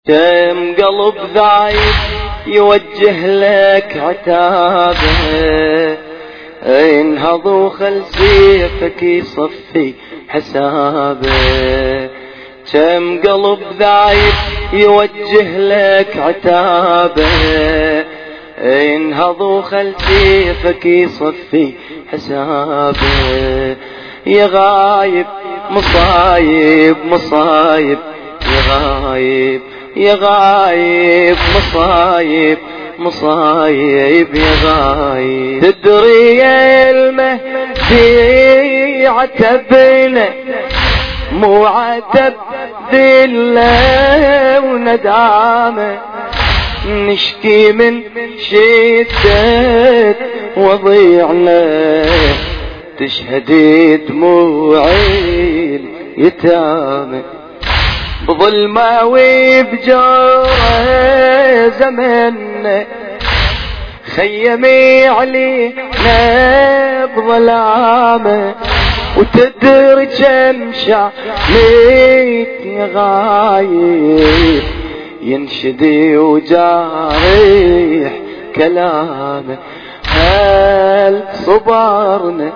كم قلب ذايب يوجه لك عتابه، انهض وخل سيفك يصفي حسابه. كم قلب ذايب يوجه لك عتابه، انهض وخل سيفك يصفي حسابه. يا غايب مصايب مصايب، يا غايب يا غايب مصايب مصايب، يا غايب. تدري يا المهدي عتبنا مو عتب ذله وندامه، نشكي من شدة وضيعنا تشهد دموعي اليتامى. بظلمة وبجوره زمننا خيمي علينا بظلامه، وتدري كم شعليت يا غايب ينشدي وجارح كلامه. هل صبرنا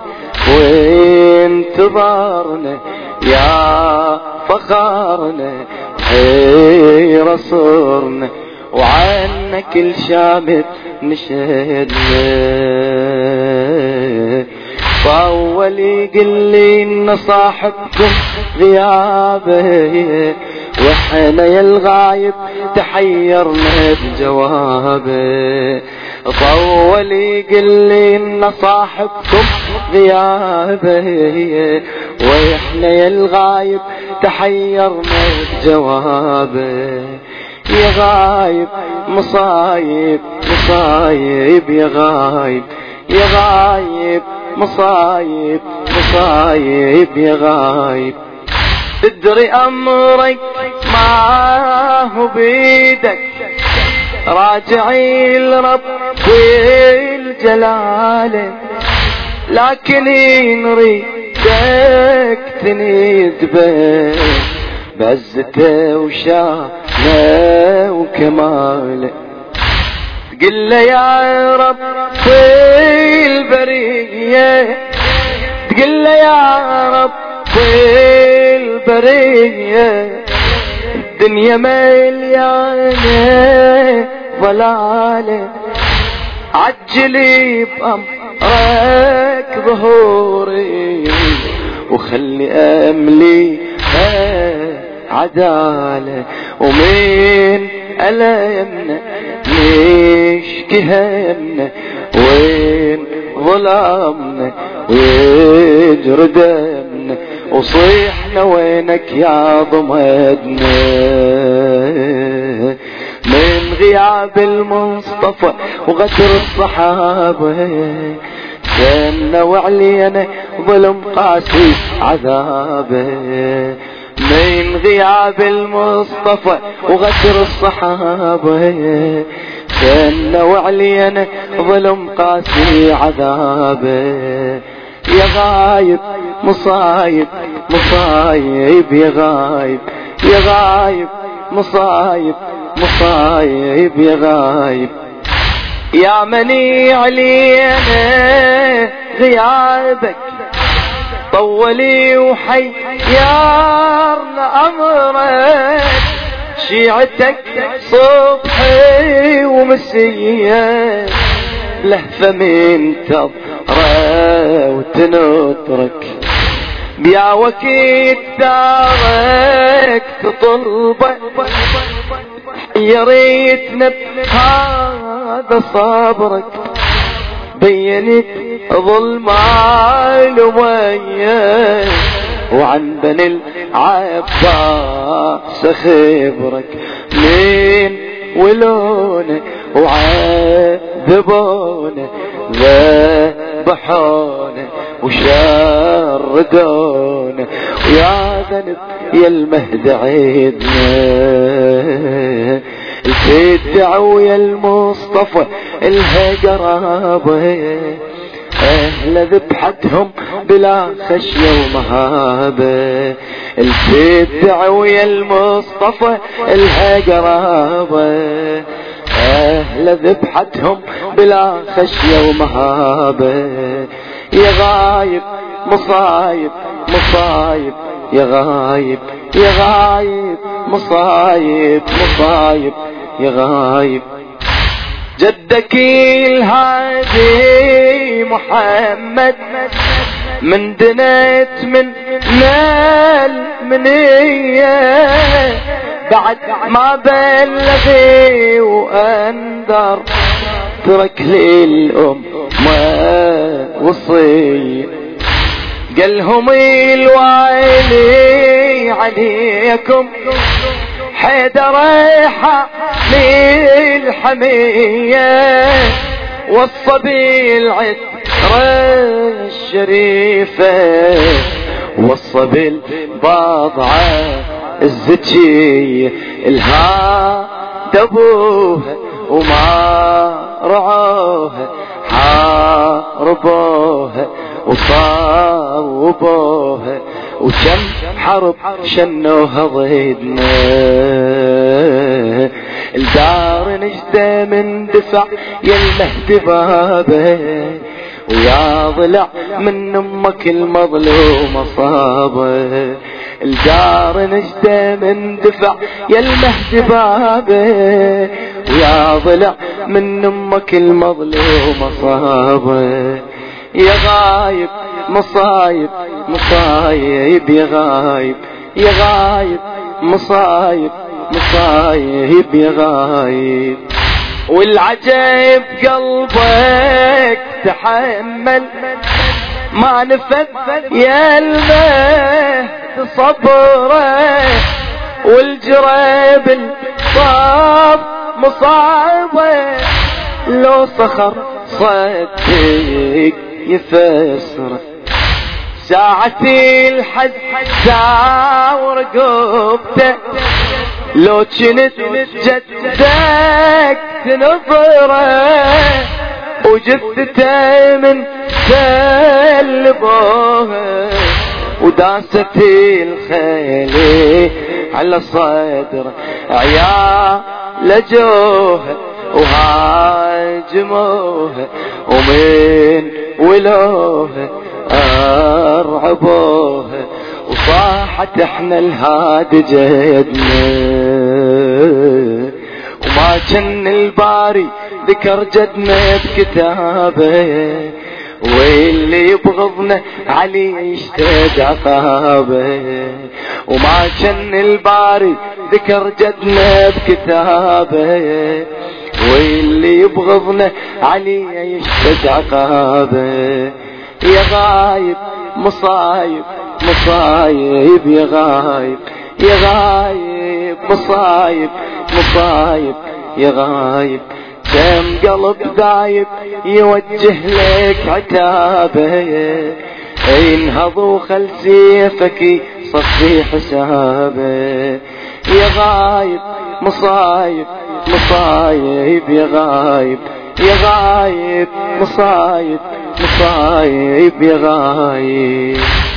وانتظرنا يا فخرنا حير صرنا، وعنا كل شامت نشهدنا. فاول يقل لي ان صاحبكم غيابه، واحنا يا الغايب تحيرنا بجوابه. طول يقل لي ان صاحبكم غيابه، واحنا يا الغايب تحيرنا بجوابه. يا غايب مصايب مصايب، يا غايب يا غايب مصايب مصايب، يا غايب. تدري امرك ما هو بيدك، راجعي لرب الجلال، لكن نريدك تندبه بعزته وشانه وكماله. تقل له يا رب في البرية، تقل له يا رب في البرية، الدنيا مليانة ضلالة، عجلي بأمرك ظهوري وخلي أملي عدالة. ومن ألمنا نشكي همنا، وين ظلامنا ويجري دمنا، وصيحنا وينك يا ضمدنا. من غياب المصطفى وغدر الصحابة سنة وعلينا ظلم قاسي عذابه. من غياب المصطفى وغدر الصحابة سنة وعلينا ظلم قاسي عذابه. يا غايب مصايب مصايب، يا غايب يا غايب مصايب مصايب، يا غايب. يا مني علينا غيابك طولي وحيرنا أمرك، شيعتك صبحي ومسية لهفة من تضرة وتنطرك، بيا وكيد دارك تطلبك، يا ريتنا بهذا صبرك بينت ظلم الأمية، وعن بني العباس خبرك من ولونه وعذبونه ذبحونه وشردونه. ويا ذنب يا المهد عيدنا، الفدع ويا المصطفى الها قرابه، أهل ذبحتهم بلا خشية ومهابة، البدع ويا المصطفى الها قرابة. أهل ذبحتهم بلا خشية ومهابة، يا غايب مصايب مصايب يا غايب يا غايب مصايب مصايب يا غايب. جدك الهادي محمد من دنيت من نال منية، بعد ما بلغي وأنذر ترك لي الأمة وصية. قالهم الويلي عليكم حيدر حامي الحمية، وصى بالعطرة الشريفة، وصى بالبضعة الزكية، الها دبوها وما رعوها، حاربوها وصاوبوها، وكم حرب شنوها ضدنا. الدار نجدة من دفع يا المهدي بابه، ويا ضلع من امك المظلومة صابه. الدار نجدة من دفع يا المهدي بابه، ويا ضلع من امك المظلومة صابه. يا غايب مصايب مصايب يا غايب يا غايب مصايب مصايب يا غايب. والعجيب قلبك تحمل ما نفد يا المهد صبره، والجريب الصاب مصابه، لو صخر صدق يفسره. ساعتي الحد ساور قبته، لو كنت جدك تنظره، وجثته من سلبوها، وداست الخيل على صدره. عيال لجوها وهاجموها، ومن ولوها أرعبوها، وصاحت احنا الهاد جدنا. وما كان الباري ذكر جدنا بكتابه، واللي يبغضنا علي يشتد عقابه. وما كان الباري ذكر جدنا بكتابه، واللي يبغضنا علي يشتد عقابه. يا غايب مصايب مصايب يا غايب يا غايب مصايب مصايب يا غايب. كم قلب ذايب يوجه لك عتابه، انهض وخل سيفك صفي حسابه. يا غايب مصايب مصايب يا غايب يا غايب مصايب مصايب يا غايب.